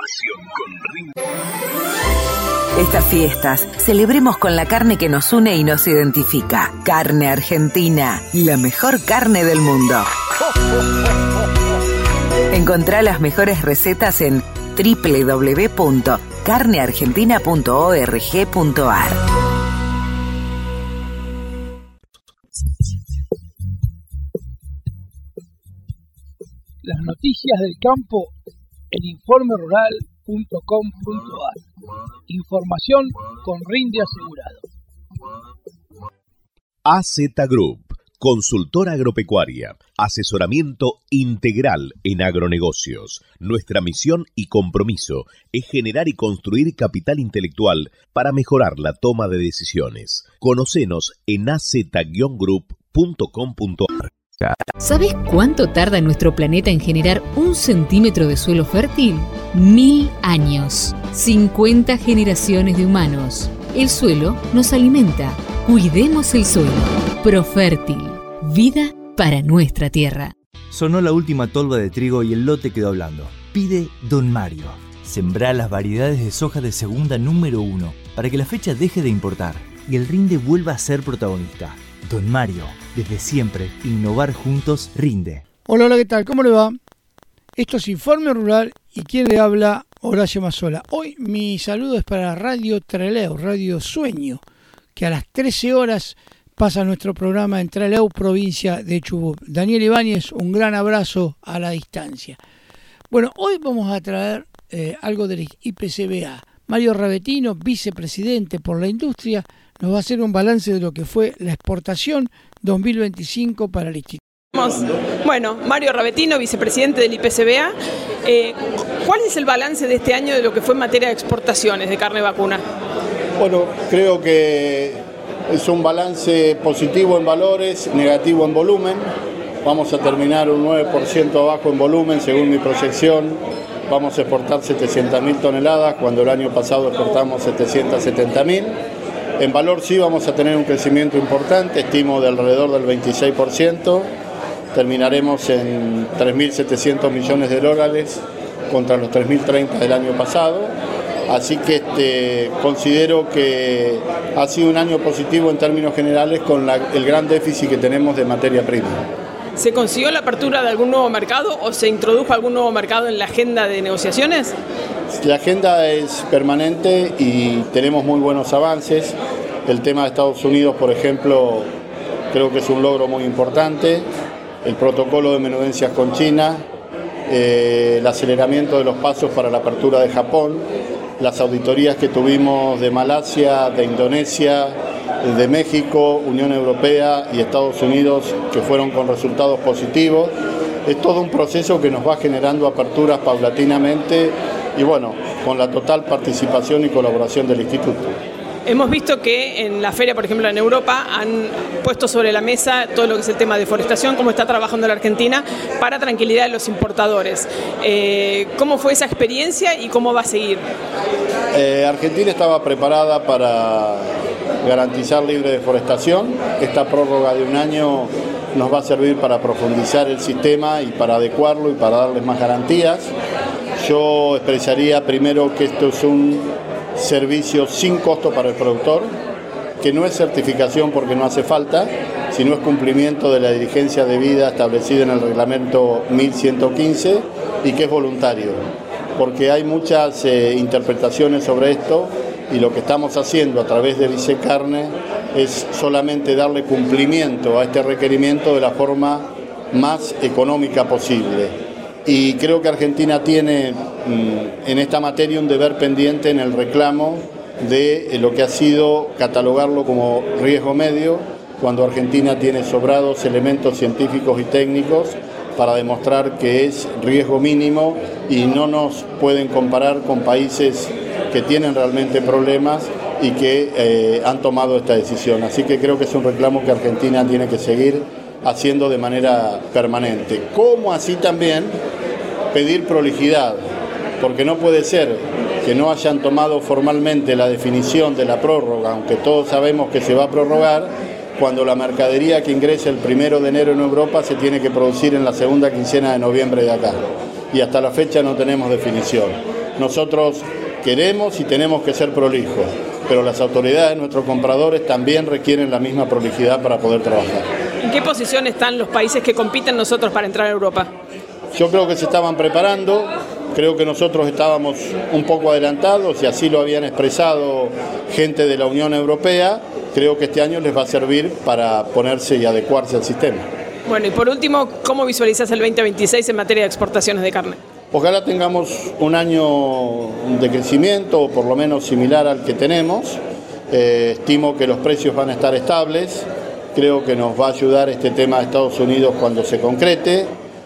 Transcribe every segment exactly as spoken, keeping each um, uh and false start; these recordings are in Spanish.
Alimentación con Rinde. Estas fiestas, celebremos con la carne que nos une y nos identifica. Carne Argentina, la mejor carne del mundo. Encontrá las mejores recetas en doble u doble u doble u punto carne argentina punto org punto a r. Las noticias del campo en informe rural punto com punto a r. Información con Rinde asegurado. A Z Group, consultora agropecuaria, asesoramiento integral en agronegocios. Nuestra misión y compromiso es generar y construir capital intelectual para mejorar la toma de decisiones. Conocenos en a z group punto com punto a r. ¿Sabes cuánto tarda nuestro planeta en generar un centímetro de suelo fértil? Mil años. cincuenta generaciones de humanos. El suelo nos alimenta. Cuidemos el suelo. Profértil. Vida para nuestra tierra. Sonó la última tolva de trigo y el lote quedó hablando. Pide Don Mario. Sembrá las variedades de soja de segunda número uno para que la fecha deje de importar y el Rinde vuelva a ser protagonista. Don Mario, desde siempre, innovar juntos rinde. Hola, hola, ¿qué tal? ¿Cómo le va? Esto es Informe Rural y quien le habla, Horacio Mazzola. Hoy mi saludo es para Radio Trelew, Radio Sueño, que a las trece horas pasa nuestro programa en Trelew, provincia de Chubut. Daniel Ibáñez, un gran abrazo a la distancia. Bueno, hoy vamos a traer eh, algo del I P C B A. Mario Ravetino, vicepresidente por la industria, nos va a hacer un balance de lo que fue la exportación dos mil veinticinco para el instituto. Bueno, Mario Ravetino, vicepresidente del I P C B A. Eh, ¿Cuál es el balance de este año de lo que fue en materia de exportaciones de carne vacuna? Bueno, creo que es un balance positivo en valores, negativo en volumen. Vamos a terminar un nueve por ciento abajo en volumen, según mi proyección. Vamos a exportar setecientas mil toneladas, cuando el año pasado exportamos setecientas setenta mil. En valor sí vamos a tener un crecimiento importante, estimo de alrededor del veintiséis por ciento. Terminaremos en tres mil setecientos millones de dólares contra los tres mil treinta del año pasado. Así que este, considero que ha sido un año positivo en términos generales con la, el gran déficit que tenemos de materia prima. ¿Se consiguió la apertura de algún nuevo mercado o se introdujo algún nuevo mercado en la agenda de negociaciones? La agenda es permanente y tenemos muy buenos avances. El tema de Estados Unidos, por ejemplo, creo que es un logro muy importante. El protocolo de menudencias con China, eh, el aceleramiento de los pasos para la apertura de Japón, las auditorías que tuvimos de Malasia, de Indonesia, de México, Unión Europea y Estados Unidos, que fueron con resultados positivos. Es todo un proceso que nos va generando aperturas paulatinamente y bueno, con la total participación y colaboración del Instituto. Hemos visto que en la feria, por ejemplo, en Europa, han puesto sobre la mesa todo lo que es el tema de deforestación, cómo está trabajando la Argentina para tranquilidad de los importadores. Eh, ¿Cómo fue esa experiencia y cómo va a seguir? Eh, Argentina estaba preparada para garantizar libre deforestación. Esta prórroga de un año nos va a servir para profundizar el sistema y para adecuarlo y para darles más garantías. Yo expresaría primero que esto es un servicio sin costo para el productor, que no es certificación porque no hace falta, sino es cumplimiento de la diligencia debida establecida en el reglamento mil ciento quince y que es voluntario, porque hay muchas eh, interpretaciones sobre esto y lo que estamos haciendo a través de Vicecarne es solamente darle cumplimiento a este requerimiento de la forma más económica posible. Y creo que Argentina tiene mmm, en esta materia un deber pendiente en el reclamo de eh, lo que ha sido catalogarlo como riesgo medio, cuando Argentina tiene sobrados elementos científicos y técnicos para demostrar que es riesgo mínimo y no nos pueden comparar con países que tienen realmente problemas y que eh, han tomado esta decisión. Así que creo que es un reclamo que Argentina tiene que seguir haciendo de manera permanente. Como así también pedir prolijidad, porque no puede ser que no hayan tomado formalmente la definición de la prórroga, aunque todos sabemos que se va a prorrogar, cuando la mercadería que ingresa el primero de enero en Europa se tiene que producir en la segunda quincena de noviembre de acá. Y hasta la fecha no tenemos definición. nosotros queremos y tenemos que ser prolijos, pero las autoridades, nuestros compradores, también requieren la misma prolijidad para poder trabajar. ¿En qué posición están los países que compiten nosotros para entrar a Europa? Yo creo que se estaban preparando, creo que nosotros estábamos un poco adelantados y así lo habían expresado gente de la Unión Europea. Creo que este año les va a servir para ponerse y adecuarse al sistema. Bueno, y por último, ¿cómo visualizas el veinte veintiséis en materia de exportaciones de carne? Ojalá tengamos un año de crecimiento, o por lo menos similar al que tenemos. Eh, estimo que los precios van a estar estables. Creo que nos va a ayudar este tema de Estados Unidos cuando se concrete.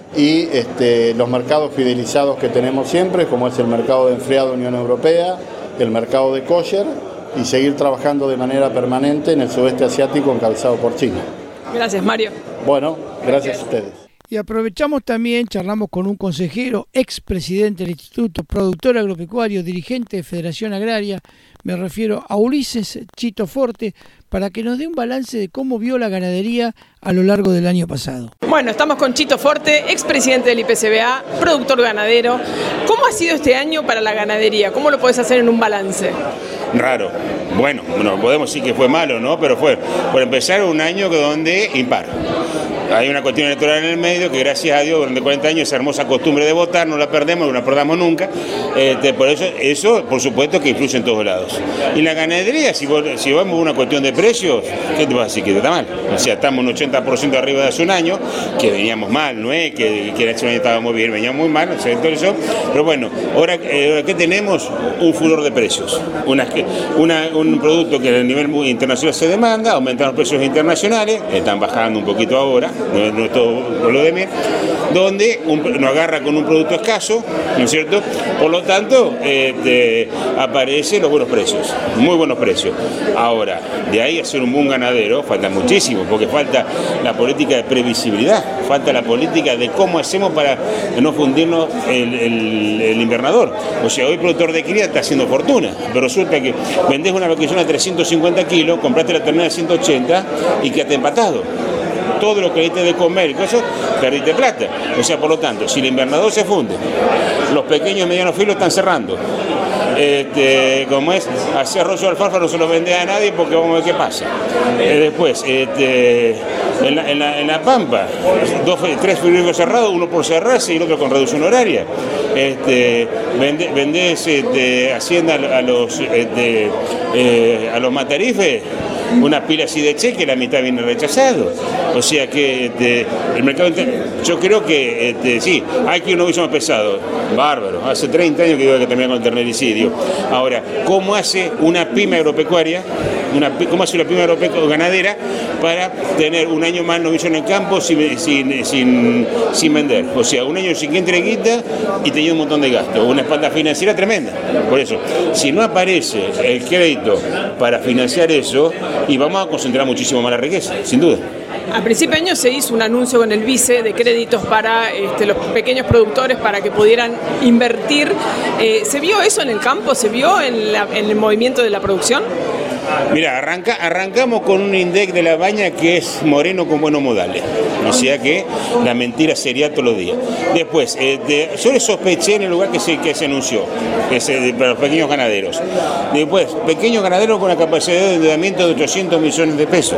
Y este, los mercados fidelizados que tenemos siempre, como es el mercado de enfriado Unión Europea, el mercado de kosher, y seguir trabajando de manera permanente en el sudeste asiático encabezado por China. Gracias, Mario. Bueno, gracias a ustedes. Y aprovechamos también, charlamos con un consejero, expresidente del Instituto, productor agropecuario, dirigente de Federación Agraria, me refiero a Ulises Chito Forte, para que nos dé un balance de cómo vio la ganadería a lo largo del año pasado. Bueno, estamos con Chito Forte, expresidente del I P C B A, productor ganadero. ¿Cómo ha sido este año para la ganadería? ¿Cómo lo podés hacer en un balance? Raro. Bueno, no podemos decir que fue malo, ¿no? Pero fue, por empezar, un año donde impar. Hay una cuestión electoral en el medio que, gracias a Dios, durante cuarenta años esa hermosa costumbre de votar no la perdemos, no la perdamos nunca. Este, por eso, eso, por supuesto, que influye en todos lados. Y la ganadería, si, vos, si vamos a una cuestión de precios, ¿qué te vas a decir? Que está mal. O sea, estamos un ochenta por ciento arriba de hace un año, que veníamos mal, no es que, que hace un año estábamos bien, veníamos muy mal, o sea, todo eso. Pero bueno, ahora, eh, ¿qué tenemos? Un furor de precios. Una, una, un producto que a nivel muy internacional se demanda, aumentan los precios internacionales, están bajando un poquito ahora. No, no es todo lo de mí, donde un, nos agarra con un producto escaso, ¿no es cierto? Por lo tanto, eh, de, aparecen los buenos precios, muy buenos precios. Ahora, de ahí a ser un buen ganadero, falta muchísimo, porque falta la política de previsibilidad, falta la política de cómo hacemos para no fundirnos el, el, el invernador. O sea, hoy el productor de cría está haciendo fortuna, pero resulta que vendés una vaquillona de trescientos cincuenta kilos, compraste la ternera de ciento ochenta y quedaste empatado. Todo lo que diste de comer y cosas, perdiste plata. O sea, por lo tanto, si el invernador se funde, los pequeños y medianos filos están cerrando. Este, como es, hacer rollo de alfalfa no se lo vende a nadie porque vamos a ver qué pasa. Eh, después, este, en, la, en, la, en la Pampa, dos, tres frigoríficos cerrados, uno por cerrarse y el otro con reducción horaria. Este, vende, vendés este, Hacienda a los, este, eh, a los matarifes una pila así de cheque, la mitad viene rechazado. O sea que este, el mercado interno, yo creo que este, sí, hay que uno hizo más pesado, bárbaro, hace treinta años que iba a terminar con el ternерicidio. Ahora, ¿cómo hace una pyme agropecuaria, una, cómo hace una pyme agropecuaria ganadera para tener un año más novillo en el campo sin, sin, sin, sin vender? O sea, un año sin que entre guita y teniendo un montón de gastos, una espalda financiera tremenda. Por eso, si no aparece el crédito para financiar eso, y vamos a concentrar muchísimo más la riqueza, sin duda. A principio de año se hizo un anuncio con el vice de créditos para este, los pequeños productores para que pudieran invertir. Eh, ¿Se vio eso en el campo? ¿Se vio en, la, en el movimiento de la producción? Mira, arranca, arrancamos con un INDEC de la Baña que es moreno con buenos modales. O sea que la mentira sería todos los días. Después, eh, de, yo le sospeché en el lugar que se, que se anunció, que es de, para los pequeños ganaderos. Después, pequeños ganaderos con una capacidad de endeudamiento de ochocientos millones de pesos.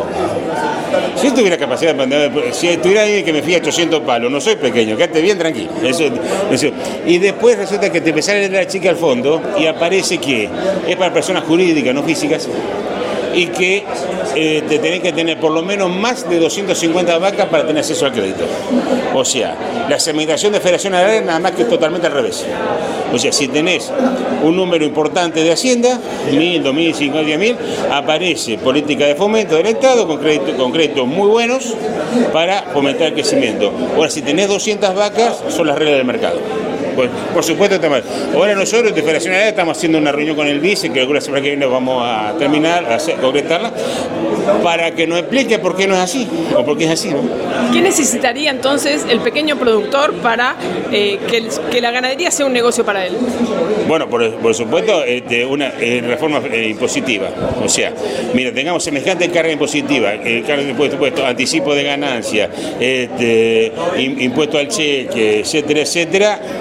Si yo tuviera capacidad de, si tuviera alguien que me fía ochocientos palos, no soy pequeño, quédate bien tranquilo. Eso, eso. Y después resulta que te empezás a leer la chica al fondo y aparece que es para personas jurídicas, no físicas, y que eh, te tenés que tener por lo menos más de doscientas cincuenta vacas para tener acceso al crédito. O sea, la segmentación de Federación Agraria nada más que totalmente al revés. O sea, si tenés un número importante de Hacienda, mil, dos mil, cinco mil, diez mil, aparece política de fomento del Estado con, crédito, con créditos muy buenos para fomentar el crecimiento. Ahora, si tenés doscientas vacas, son las reglas del mercado. Pues, por supuesto, está mal. Ahora nosotros de Federación Agraria estamos haciendo una reunión con el vice, que alguna semana que viene vamos a terminar, a hacer, concretarla, para que nos explique por qué no es así, o por qué es así, ¿no? ¿Qué necesitaría entonces el pequeño productor para eh, que, el, que la ganadería sea un negocio para él? Bueno, por, por supuesto, este, una eh, reforma eh, impositiva. O sea, mira, tengamos semejante carga impositiva, eh, carga de impuesto, impuesto, anticipo de ganancia, este, impuesto al cheque, etcétera, etcétera.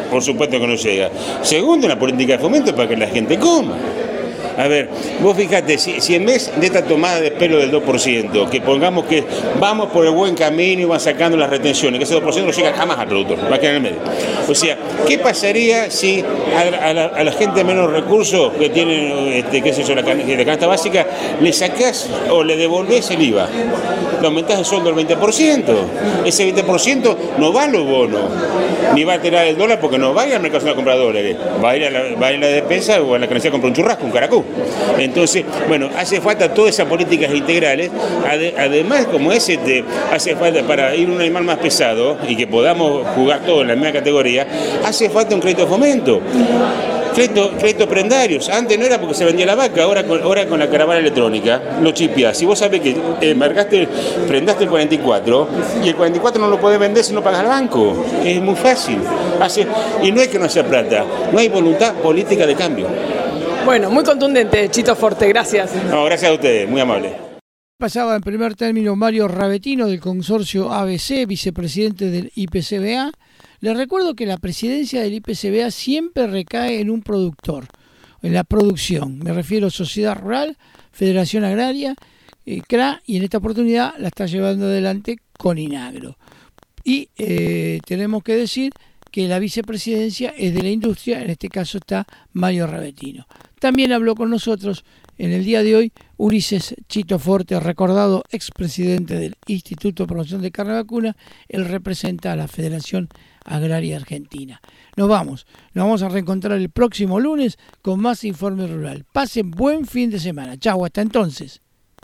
por supuesto que no llega. Segundo, una política de fomento para que la gente coma. A ver, vos fíjate, si, si en vez de esta tomada de pelo del dos por ciento, que pongamos que vamos por el buen camino y van sacando las retenciones, que ese dos por ciento no llega jamás al productor, va a quedar en el medio. O sea, ¿qué pasaría si a, a, la, a la gente de menos recursos que tienen, este, qué sé yo, la, la canasta básica, le sacás o le devolvés el I V A? Le aumentás el sueldo al veinte por ciento. Ese veinte por ciento no va a los bonos, ni va a tirar el dólar porque no va a ir al mercado a comprar dólares, va a ir a la, va a, ir a la despensa o a la canasta a comprar un churrasco, un caracú. Entonces, bueno, hace falta todas esas políticas integrales. Ade- además, como ese, te hace falta para ir un animal más pesado y que podamos jugar todos en la misma categoría, hace falta un crédito de fomento. Crédito, crédito prendarios. Antes no era porque se vendía la vaca, ahora con, ahora con la caravana electrónica lo chipeás. Si vos sabés que eh, marcaste, prendaste el cuarenta y cuatro y el cuarenta y cuatro no lo podés vender si no pagas al banco. Es muy fácil. Hace, y no es que no haya plata, no hay voluntad política de cambio. Bueno, muy contundente, Chito Forte, gracias. No, gracias a ustedes, muy amable. Pasaba en primer término Mario Ravetino del consorcio A B C, vicepresidente del I P C B A. Les recuerdo que la presidencia del I P C B A siempre recae en un productor, en la producción. Me refiero a Sociedad Rural, Federación Agraria, eh, C R A, y en esta oportunidad la está llevando adelante Coninagro. Y eh, tenemos que decir que la vicepresidencia es de la industria, en este caso está Mario Ravetino. También habló con nosotros en el día de hoy Ulises Chito Forte, recordado expresidente del Instituto de Promoción de Carne Vacuna. Él representa a la Federación Agraria Argentina. Nos vamos, nos vamos a reencontrar el próximo lunes con más Informe Rural. Pasen buen fin de semana. Chau, hasta entonces.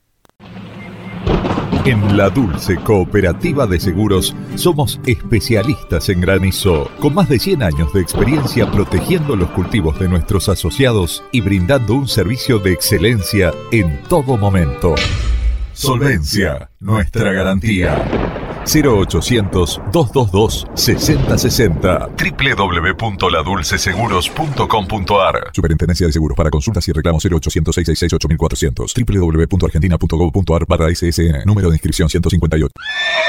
En La Dulce Cooperativa de Seguros somos especialistas en granizo, con más de cien años de experiencia protegiendo los cultivos de nuestros asociados y brindando un servicio de excelencia en todo momento. Solvencia, nuestra garantía. cero ochocientos, dos dos dos, seis cero seis cero doble u doble u doble u punto la dulce seguros punto com punto a r. Superintendencia de Seguros. Para consultas y reclamos cero ochocientos, seiscientos sesenta y seis, ocho mil cuatrocientos. doble u doble u doble u punto argentina punto gov punto a r barra S S N. Número de inscripción ciento cincuenta y ocho.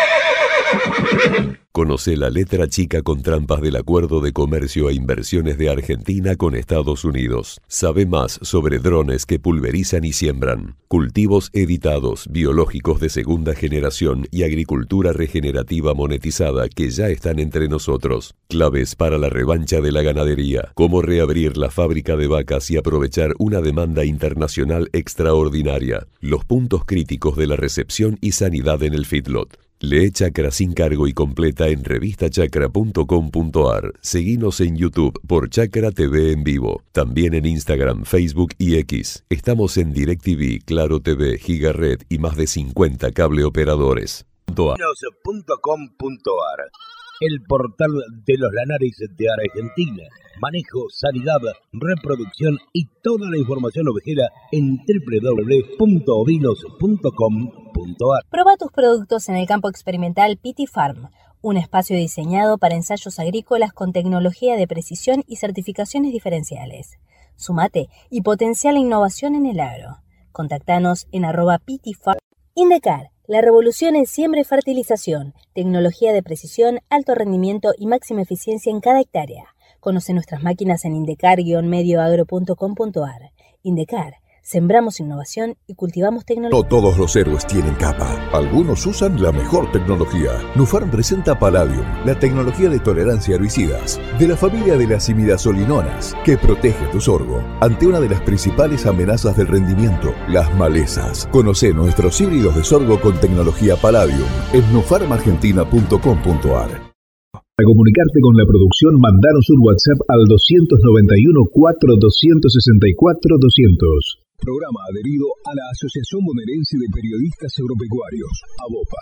Conoce la letra chica con trampas del Acuerdo de Comercio e Inversiones de Argentina con Estados Unidos. Sabe más sobre drones que pulverizan y siembran, cultivos editados, biológicos de segunda generación y agricultura regenerativa monetizada que ya están entre nosotros. Claves para la revancha de la ganadería. Cómo reabrir la fábrica de vacas y aprovechar una demanda internacional extraordinaria. Los puntos críticos de la recepción y sanidad en el feedlot. Lee Chacra sin cargo y completa en revista chacra punto com punto a r. Seguinos en YouTube por Chacra T V en vivo. También en Instagram, Facebook y X. Estamos en DirecTV, Claro T V, Gigaret y más de cincuenta cable operadores. Ovinos punto com punto a r. El portal de los lanares de Argentina. Manejo, sanidad, reproducción y toda la información ovejera en doble u doble u doble u punto ovinos punto com punto a r. Proba tus productos en el campo experimental Pity Farm, un espacio diseñado para ensayos agrícolas con tecnología de precisión y certificaciones diferenciales. Sumate y potencia la innovación en el agro. Contactanos en arroba Pity Farm. Indecar, la revolución en siembra y fertilización, tecnología de precisión, alto rendimiento y máxima eficiencia en cada hectárea. Conoce nuestras máquinas en indecar guion medio agro punto com punto a r. Indecar, sembramos innovación y cultivamos tecnología. No todos los héroes tienen capa. Algunos usan la mejor tecnología. Nufarm presenta Palladium, la tecnología de tolerancia a herbicidas, de la familia de las imidazolinonas, que protege tu sorgo ante una de las principales amenazas del rendimiento, las malezas. Conoce nuestros híbridos de sorgo con tecnología Palladium en nufarm argentina punto com punto a r. Para comunicarte con la producción, mandanos un WhatsApp al dos nueve uno, cuatro dos seis cuatro, doscientos. Programa adherido a la Asociación Bonaerense de Periodistas Agropecuarios, ABOPA.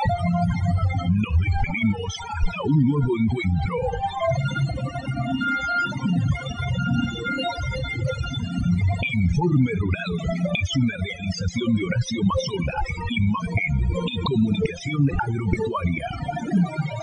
Nos despedimos hasta un nuevo encuentro. Informe Rural es una realización de Horacio Mazzola, imagen y comunicación agropecuaria.